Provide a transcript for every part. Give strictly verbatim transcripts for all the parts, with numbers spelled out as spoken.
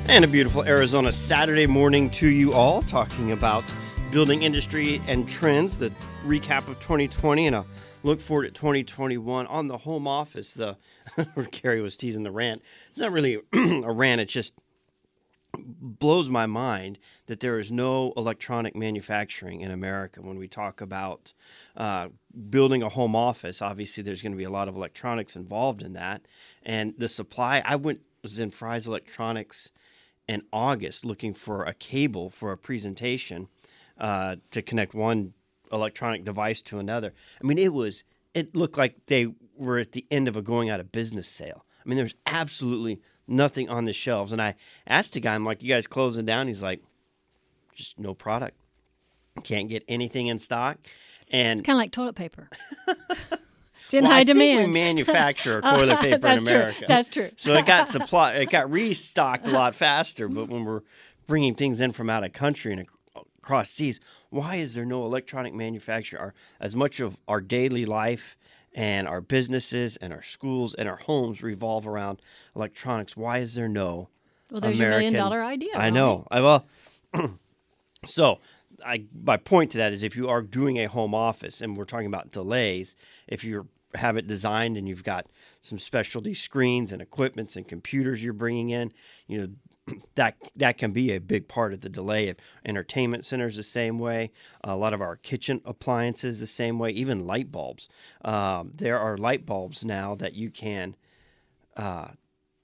And a beautiful Arizona Saturday morning to you all, talking about building industry and trends, the recap of twenty twenty, and a look forward at twenty twenty-one. On the home office, the Carrie was teasing the rant. It's not really a rant, it just blows my mind that there is no electronic manufacturing in America. When we talk about uh, building a home office, obviously there's going to be a lot of electronics involved in that. And the supply, I went was in Fry's Electronics in August looking for a cable for a presentation uh, to connect one electronic device to another. I mean, it was, it looked like they were at the end of a going out of business sale. I mean, there's absolutely nothing on the shelves. And I asked the guy, I'm like, you guys closing down? He's like, just no product. Can't get anything in stock. And it's kind of like toilet paper. It's in well, high I demand. think we manufacture toilet paper That's in true. America. That's true. So it got supply, it got restocked a lot faster. But when we're bringing things in from out of country and across seas, why is there no electronic manufacturing? Our, as much of our daily life and our businesses and our schools and our homes revolve around electronics, why is there no Well, there's American, your million dollar idea. I know. I well, so I my point to that is if you are doing a home office and we're talking about delays, if you have it designed and you've got some specialty screens and equipments and computers you're bringing in, you know, that that can be a big part of the delay. If entertainment centers the same way, a lot of our kitchen appliances the same way, even light bulbs. Um, there are light bulbs now that you can uh,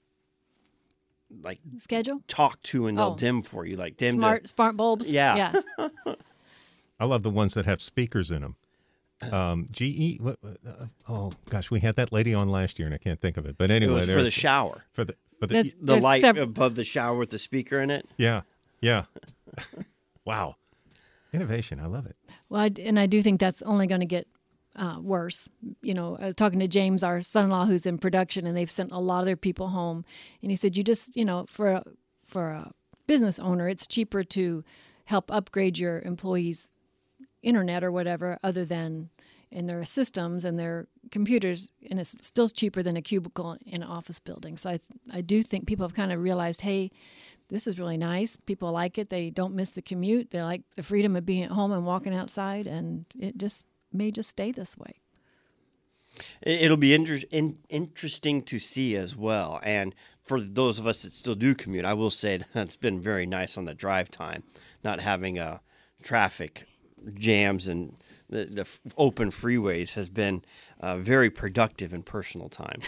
like schedule talk to and they'll Oh. dim for you, like dim smart to, smart bulbs. Yeah. yeah. I love the ones that have speakers in them. Um, G E. What, uh, oh gosh, we had that lady on last year, and I can't think of it. But it anyway, was for there's- the shower. For the for the That's- The There's light sev- above the shower with the speaker in it. yeah yeah. Wow, innovation. I love it. Well, I, and I do think that's only going to get uh, worse. You know, I was talking to James, our son-in-law, who's in production, and they've sent a lot of their people home. And he said, "You just, you know, for a, for a business owner, it's cheaper to help upgrade your employees' internet or whatever, other than in their systems and their computers, and it's still cheaper than a cubicle in an office building." So I, I do think people have kind of realized, hey, this is really nice. People like it. They don't miss the commute. They like the freedom of being at home and walking outside, and it just may just stay this way. It- It'll be inter- in- interesting to see as well. And for those of us that still do commute, I will say that's been very nice on the drive time, not having uh, traffic jams and the, the f- open freeways has been uh, very productive in personal time.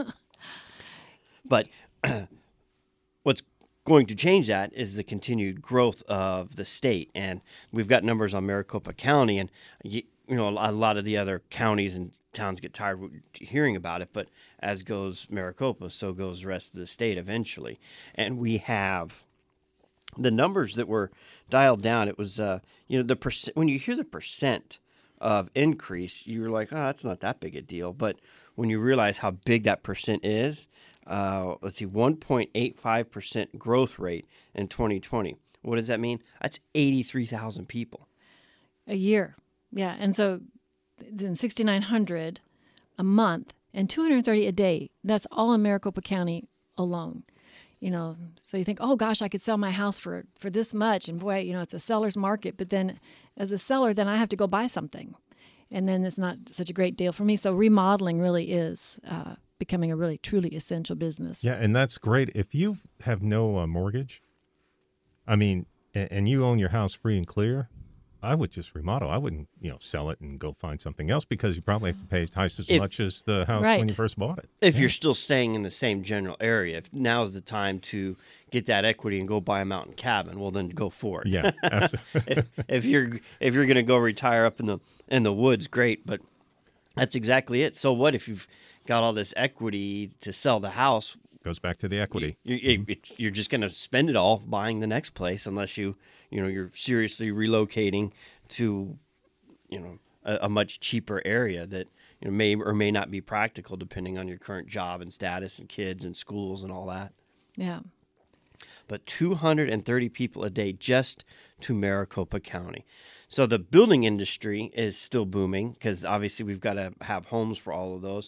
But what's going to change that is the continued growth of the state. And we've got numbers on Maricopa County, and you, you know, a lot of the other counties and towns get tired of hearing about it, but as goes Maricopa, so goes the rest of the state eventually. And we have the numbers that were dialed down. It was, uh, you know, the percent, when you hear the percent of increase, you're like, oh, that's not that big a deal. But when you realize how big that percent is, uh, let's see, one point eight five percent growth rate in twenty twenty. What does that mean? That's eighty-three thousand people. A year. Yeah. And so then sixty-nine hundred a month and two hundred thirty a day. That's all in Maricopa County alone. You know, so you think, oh gosh, I could sell my house for, for this much. And boy, you know, it's a seller's market. But then as a seller, then I have to go buy something. And then it's not such a great deal for me. So remodeling really is uh, becoming a really, truly essential business. Yeah, and that's great. If you have no uh, mortgage, I mean, and, and you own your house free and clear, I would just remodel. I wouldn't, you know, sell it and go find something else because you probably have to pay twice as If- much as the house Right. when you first bought it. If you're still staying in the same general area, if now's the time to get that equity and go buy a mountain cabin, well, then go for it. Yeah, absolutely. if, if you're if you're going to go retire up in the in the woods, great. But that's exactly it. So what if you've got all this equity to sell the house? Goes back to the equity. You, you, it's, you're just going to spend it all buying the next place, unless you you know you're seriously relocating to you know a, a much cheaper area that you know may or may not be practical depending on your current job and status and kids and schools and all that. Yeah. But two hundred thirty people a day just to Maricopa County. So the building industry is still booming because obviously we've got to have homes for all of those.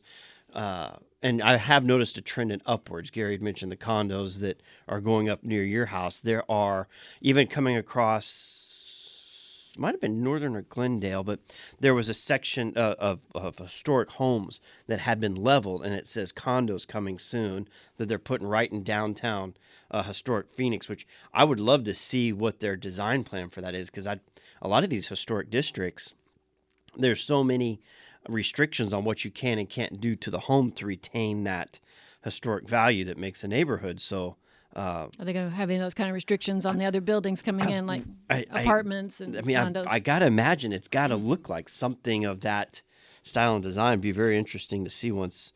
uh, and I have noticed a trend in upwards. Gary had mentioned the condos that are going up near your house. There are even coming across, might have been Northern or Glendale, but there was a section uh, of, of historic homes that had been leveled, and it says condos coming soon that they're putting right in downtown uh, historic Phoenix, which I would love to see what their design plan for that is, because I a lot of these historic districts, there's so many restrictions on what you can and can't do to the home to retain that historic value that makes a neighborhood. So uh, Are they going to have any of those kind of restrictions on the other buildings coming in, like I, I, apartments and I mean, condos? I, I got to imagine it's got to look like something of that style and design. It'd be very interesting to see once,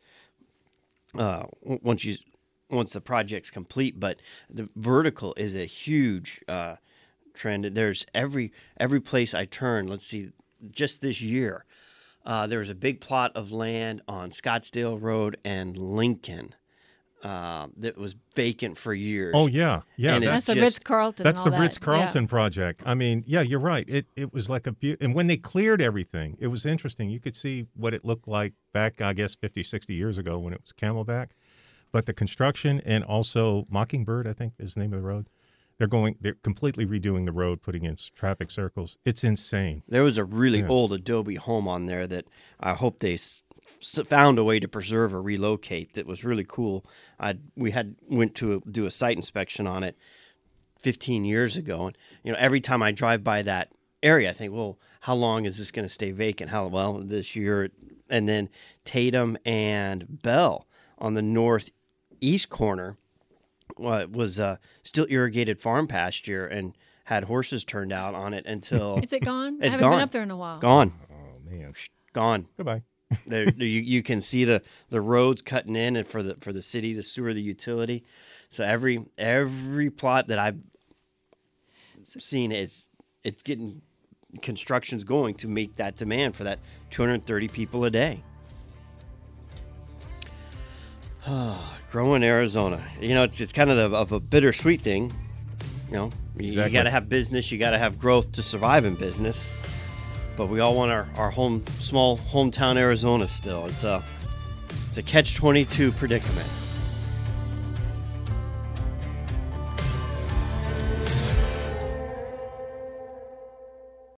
uh, once you, once the project's complete. But the vertical is a huge uh, trend. There's every every place I turn. Let's see, just this year, uh, there was a big plot of land on Scottsdale Road and Lincoln uh, that was vacant for years. Oh yeah, yeah. And that's it's the just- Ritz Carlton. That's the that. Ritz Carlton Yeah. project. I mean, yeah, you're right. It it was like a beau- and when they cleared everything, it was interesting. You could see what it looked like back, I guess, fifty, sixty years ago when it was Camelback. But the construction and also Mockingbird, I think is the name of the road. They're going. They're completely redoing the road, putting in s- traffic circles. It's insane. There was a really Yeah. old adobe home on there that I hope they s- s- found a way to preserve or relocate. That was really cool. I we had went to a, do a site inspection on it fifteen years ago, and you know every time I drive by that area, I think, well, how long is this going to stay vacant? How well this year? And then Tatum and Bell on the northeast corner uh, was uh, still irrigated farm pasture and had horses turned out on it until Is it gone? I It's haven't gone. been up there in a while. gone, Oh man. gone. Goodbye. There, you, you can see the, the roads cutting in, and for the for the city, the sewer, the utility. So every every plot that I've seen is it's getting construction's going to meet that demand for that two hundred thirty people a day. Growing Arizona, you know, it's it's kind of a, of a bittersweet thing. You know, you, Exactly. you got to have business, you got to have growth to survive in business. But we all want our, our home, small hometown Arizona still. It's a, it's a catch twenty-two predicament.